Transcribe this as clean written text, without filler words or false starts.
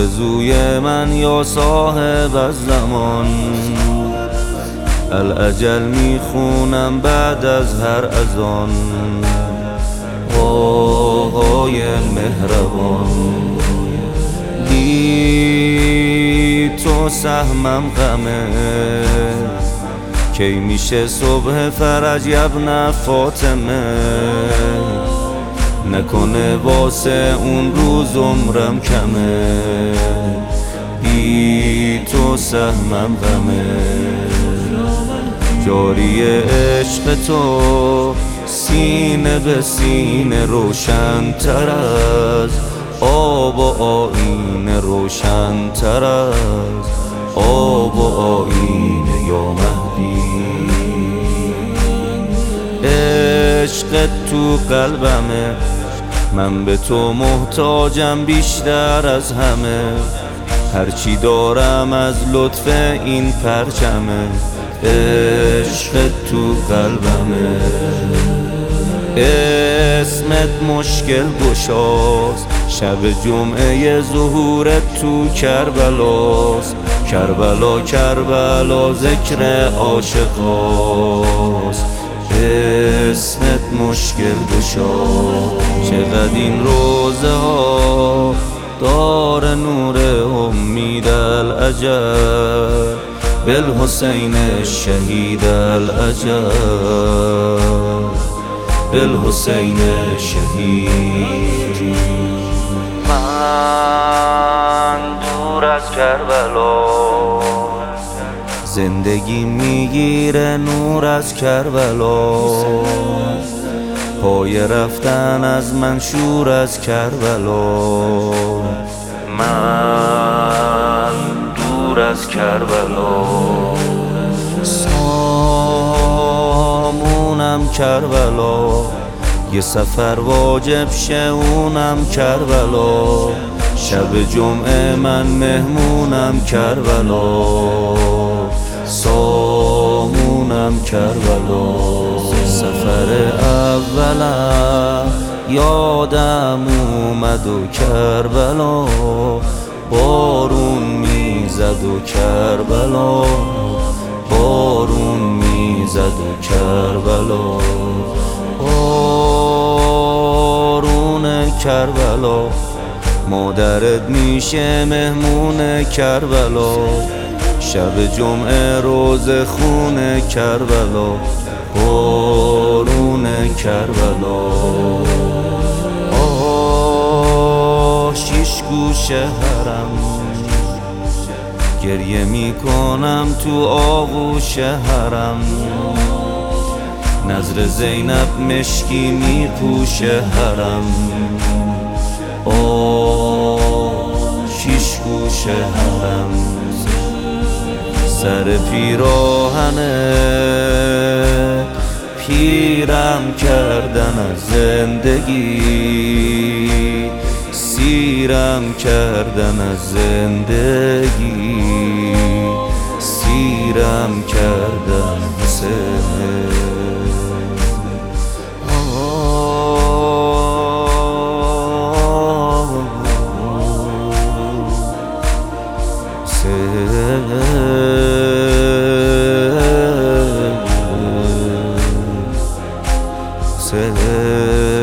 آرزوی من یا صاحب الزمان، الاجل میخونم بعد از هر اذان. آهای مهربان، بی تو سهمم غمه، کی میشه صبح فرج یبن فاطمه، نکنه واسه اون روز عمرم کمه، بی تو سهمم غمه. جاری عشق تو سینه به سینه روشن تر از آب و آینه، روشن تر از آب و آینه یا مهدی. عشق تو قلبمه، من به تو محتاجم بیشتر از همه، هرچی دارم از لطف این پرچمه. عشق تو قلبمه، اسمت مشکل گشاست، شب جمعه ظهورت تو کربلاست. کربلا کربلا ذکر عاشقاست، اسمت مشکل گشاست. چقدر این روزه ها دار نور امید الاجل، بالحسین الشهید الاجل، بالحسین الشهید. من دور از کربلا، زندگی میگیره نور از کربلا، پای رفتن از من شور از کربلا. من دور از کربلا، سامونم کربلا، یه سفر واجب شونم کربلا، شب جمعه من مهمونم کربلا، سامونم کربلا. سفر اولم یادم اومد و کربلا، بارون میزد و کربلا، بارون میزد و کربلا، بارون کربلا. مادرت میشه مهمون کربلا، شب جمعه روز خون کربلا، بارون کربلا. شیش گوشه حرم گریه میکنم تو آغوش حرم، نظر زینب مشکی میپوشه حرم. شیش گوشه حرم، سر پیراهنه پیرم کردن از زندگی، سیرم کردن از زندگی، سیرم کردن سه